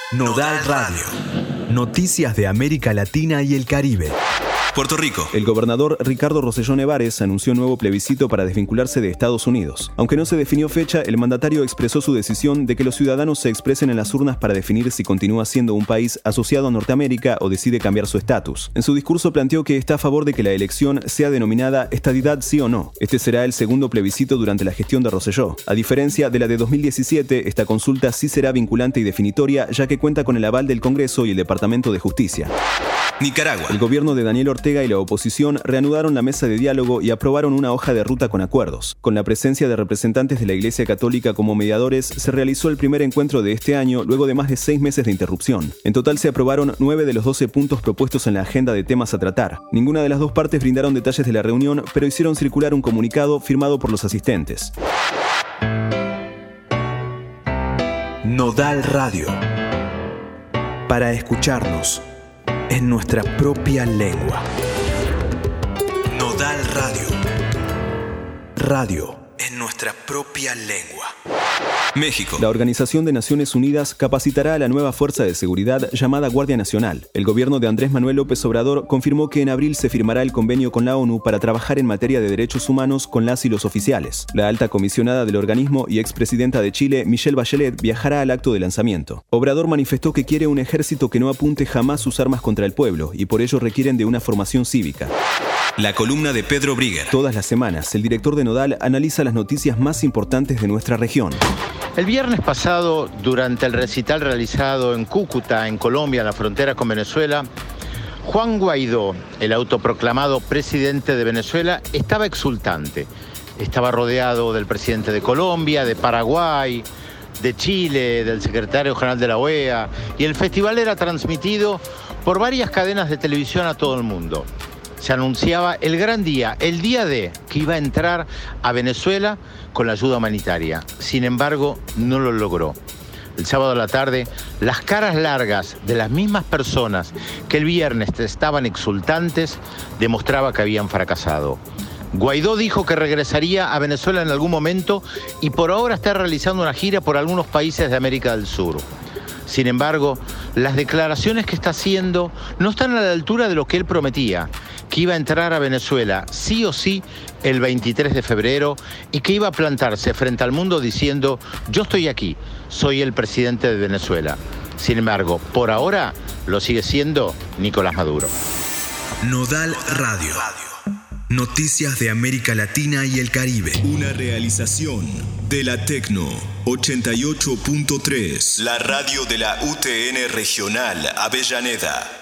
Nodal Radio. Noticias de América Latina y el Caribe. Puerto Rico. El gobernador Ricardo Rosselló Nevares anunció un nuevo plebiscito para desvincularse de Estados Unidos. Aunque no se definió fecha, el mandatario expresó su decisión de que los ciudadanos se expresen en las urnas para definir si continúa siendo un país asociado a Norteamérica o decide cambiar su estatus. En su discurso planteó que está a favor de que la elección sea denominada estadidad sí o no. Este será el segundo plebiscito durante la gestión de Rosselló. A diferencia de la de 2017, esta consulta sí será vinculante y definitoria, ya que cuenta con el aval del Congreso y el Departamento de Justicia. Nicaragua. El gobierno de Daniel Ortega y la oposición reanudaron la mesa de diálogo y aprobaron una hoja de ruta con acuerdos. Con la presencia de representantes de la Iglesia Católica como mediadores, se realizó el primer encuentro de este año luego de más de 6 meses de interrupción. En total se aprobaron 9 de los 12 puntos propuestos en la agenda de temas a tratar. Ninguna de las dos partes brindaron detalles de la reunión, pero hicieron circular un comunicado firmado por los asistentes. Nodal Radio. Para escucharnos en nuestra propia lengua. Nodal Radio. Radio en nuestra propia lengua. México. La Organización de Naciones Unidas capacitará a la nueva fuerza de seguridad llamada Guardia Nacional. El gobierno de Andrés Manuel López Obrador confirmó que en abril se firmará el convenio con la ONU para trabajar en materia de derechos humanos con las y los oficiales. La alta comisionada del organismo y expresidenta de Chile, Michelle Bachelet, viajará al acto de lanzamiento. Obrador manifestó que quiere un ejército que no apunte jamás sus armas contra el pueblo y por ello requieren de una formación cívica. La columna de Pedro Brigger. Todas las semanas, el director de Nodal analiza las noticias más importantes de nuestra región. El viernes pasado, durante el recital realizado en Cúcuta, en Colombia, en la frontera con Venezuela, Juan Guaidó, el autoproclamado presidente de Venezuela, estaba exultante. Estaba rodeado del presidente de Colombia, de Paraguay, de Chile, del secretario general de la OEA, y el festival era transmitido por varias cadenas de televisión a todo el mundo. Se anunciaba el gran día, el día D, que iba a entrar a Venezuela con la ayuda humanitaria. Sin embargo, no lo logró. El sábado a la tarde, las caras largas de las mismas personas que el viernes estaban exultantes demostraba que habían fracasado. Guaidó dijo que regresaría a Venezuela en algún momento y por ahora está realizando una gira por algunos países de América del Sur. Sin embargo, las declaraciones que está haciendo no están a la altura de lo que él prometía, que iba a entrar a Venezuela sí o sí el 23 de febrero y que iba a plantarse frente al mundo diciendo: yo estoy aquí, soy el presidente de Venezuela. Sin embargo, por ahora lo sigue siendo Nicolás Maduro. Nodal Radio. Noticias de América Latina y el Caribe. Una realización de la Tecno 88.3. La radio de la UTN Regional Avellaneda.